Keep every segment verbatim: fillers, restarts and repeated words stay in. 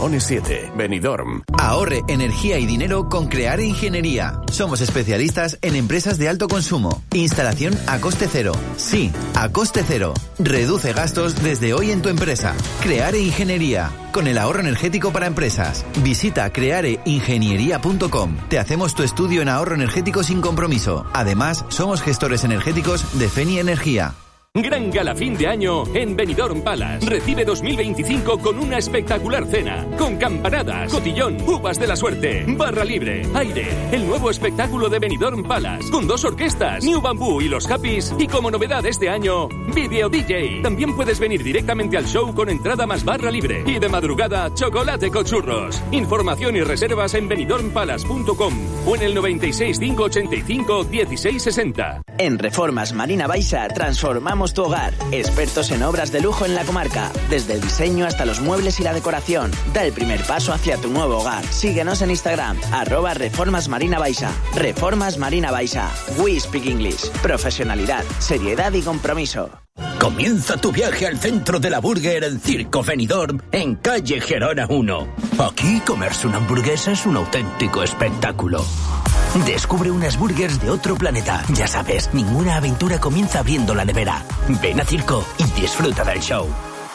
Limones siete, Benidorm. Ahorre energía y dinero con Creare Ingeniería. Somos especialistas en empresas de alto consumo. Instalación a coste cero. Sí, a coste cero. Reduce gastos desde hoy en tu empresa. Creare Ingeniería. Con el ahorro energético para empresas. Visita creare ingeniería punto com. Te hacemos tu estudio en ahorro energético sin compromiso. Además, somos gestores energéticos de Feni Energía. Gran gala fin de año en Benidorm Palace. Recibe dos mil veinticinco con una espectacular cena, con campanadas, cotillón, uvas de la suerte, barra libre, aire, el nuevo espectáculo de Benidorm Palace, con dos orquestas, New Bamboo y los Happys, y como novedad este año, Video D J. También puedes venir directamente al show con entrada más barra libre, y de madrugada, chocolate con churros. Información y reservas en benidorm palace punto com o en el noventa y seis, cinco ochenta y cinco, dieciséis sesenta. En Reformas Marina Baixa transformamos tu hogar. Expertos en obras de lujo en la comarca. Desde el diseño hasta los muebles y la decoración. Da el primer paso hacia tu nuevo hogar. Síguenos en Instagram, arroba Reformas Marina Baixa. Reformas Marina Baixa. We speak English. Profesionalidad, seriedad y compromiso. Comienza tu viaje al centro de la burger en Circo Benidorm, en calle Gerona uno. Aquí comerse una hamburguesa es un auténtico espectáculo. Descubre unas burgers de otro planeta. Ya sabes, ninguna aventura comienza abriendo la nevera. Ven a Circo y disfruta del show.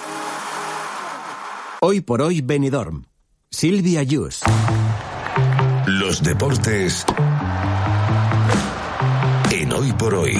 Hoy por hoy Benidorm. Silvia Yus. Los deportes en Hoy por Hoy.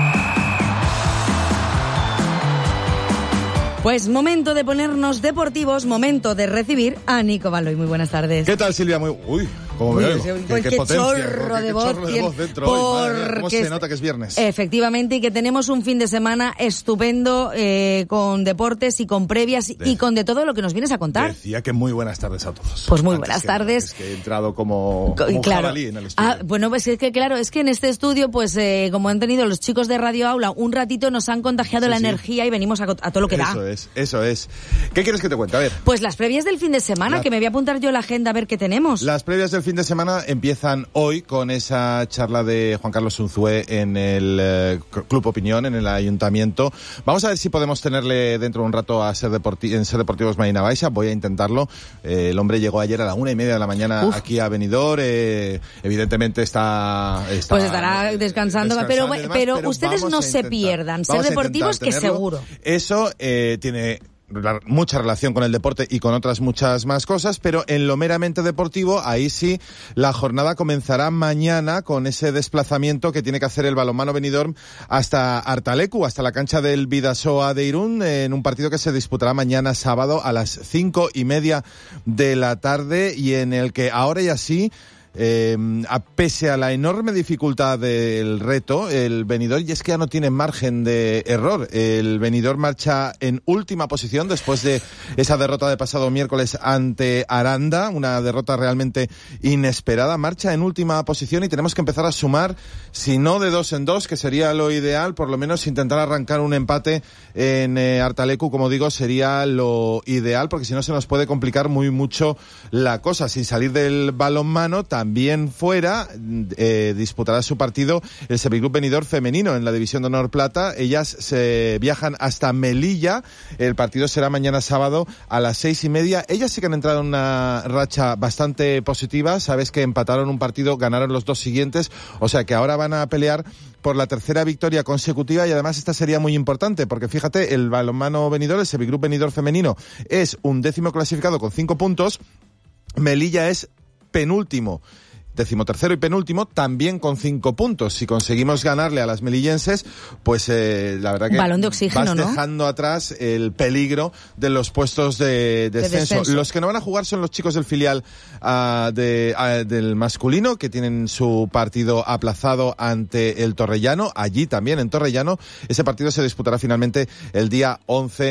Pues momento de ponernos deportivos, momento de recibir a Nico Baloy. Muy buenas tardes. ¿Qué tal, Silvia? Muy... Uy, cómo me oigo. Qué, qué, qué, qué potencia, chorro qué, de qué voz, chorro de voz dentro hoy. Madre mía, ¿cómo se nota que es viernes? Efectivamente, y que tenemos un fin de semana estupendo eh, con deportes y con previas de... y con de todo lo que nos vienes a contar. Decía que muy buenas tardes a todos. Pues muy Antes buenas que tardes. Es que he entrado como, como claro. jabalí en el estudio. Ah, bueno, pues es que claro, es que en este estudio, pues eh, como han tenido los chicos de Radio Aula un ratito, nos han contagiado sí, la sí. energía y venimos a, a todo lo que eso da. Eso es, eso es. ¿Qué quieres que te cuente? A ver. Pues las previas del fin de semana, la... que me voy a apuntar yo la agenda a ver qué tenemos. Las previas del fin de semana empiezan hoy con esa charla de Juan Carlos Unzué en el eh, Club Opinión, en el Ayuntamiento. Vamos a ver si podemos tenerle dentro de un rato a Ser Deporti- en Ser Deportivos Marina Baixa. Voy a intentarlo. Eh, el hombre llegó ayer a la una y media de la mañana Uf. aquí a Benidorm. Eh, evidentemente está, está... Pues estará descansando, descansando pero, demás, pero, pero ustedes no se pierdan. Ser Deportivos, que seguro. Eso eh, tiene... mucha relación con el deporte y con otras muchas más cosas, pero en lo meramente deportivo, ahí sí, la jornada comenzará mañana con ese desplazamiento que tiene que hacer el balonmano Benidorm hasta Artalecu, hasta la cancha del Bidasoa de Irún, en un partido que se disputará mañana sábado a las cinco y media de la tarde y en el que ahora y así Eh, a, pese a la enorme dificultad del reto, el Benidorm, y es que ya no tiene margen de error, el Benidorm marcha en última posición después de esa derrota de pasado miércoles ante Aranda, una derrota realmente inesperada, marcha en última posición y tenemos que empezar a sumar, si no de dos en dos, que sería lo ideal, por lo menos intentar arrancar un empate en eh, Artalecu, como digo, sería lo ideal, porque si no se nos puede complicar muy mucho la cosa, sin salir del balonmano. También También fuera, eh, disputará su partido el Sevillaclub Benidorm femenino en la División de Honor Plata. Ellas se viajan hasta Melilla. El partido será mañana sábado a las seis y media. Ellas sí que han entrado en una racha bastante positiva. Sabes que empataron un partido, ganaron los dos siguientes. O sea que ahora van a pelear por la tercera victoria consecutiva y además esta sería muy importante porque fíjate, el balonmano Benidorm, el Sevillaclub Benidorm femenino, es un décimo clasificado con cinco puntos. Melilla es penúltimo, decimotercero y penúltimo, también con cinco puntos. Si conseguimos ganarle a las melillenses, pues eh, la verdad que balón de oxígeno, vas ¿no? dejando atrás el peligro de los puestos de, de, descenso. de descenso. Los que no van a jugar son los chicos del filial uh, de, uh, del masculino, que tienen su partido aplazado ante el Torrellano. Allí también, en Torrellano, ese partido se disputará finalmente el día once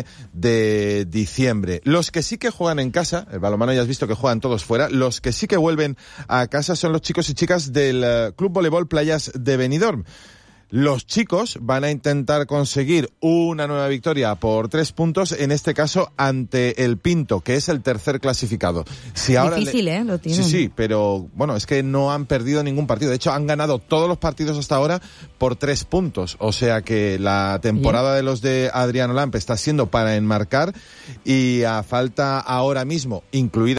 de diciembre. Los que sí que juegan en casa, el balonmano ya has visto que juegan todos fuera, los que sí que vuelven a casa son los chicos y chicas del uh, Club Voleibol Playas de Benidorm. Los chicos van a intentar conseguir una nueva victoria por tres puntos, en este caso ante el Pinto, que es el tercer clasificado. Si ahora Difícil, le... ¿eh? Lo tienen. Sí, sí, pero bueno, es que no han perdido ningún partido. De hecho, han ganado todos los partidos hasta ahora por tres puntos. O sea que la temporada Bien. de los de Adriano Lampe está siendo para enmarcar y a falta ahora mismo, incluida